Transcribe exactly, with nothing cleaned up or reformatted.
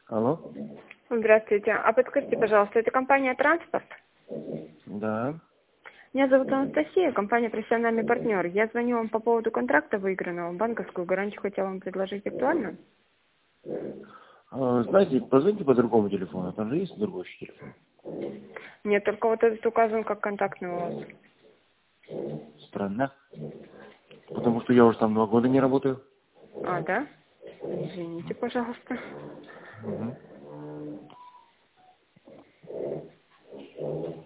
Алло? Здравствуйте. А подскажите, пожалуйста, это компания «Транспорт»? Да. Меня зовут Анастасия, компания «Профессиональный партнер». Я звоню вам по поводу контракта выигранного. Банковскую гарантию хотела вам предложить. Актуально? А, знаете, позвоните по другому телефону. Там же есть другой еще телефон. Нет, только вот этот указан как контактный у вас. Странно. Потому что я уже там два года не работаю. А, да? Извините, пожалуйста. Угу.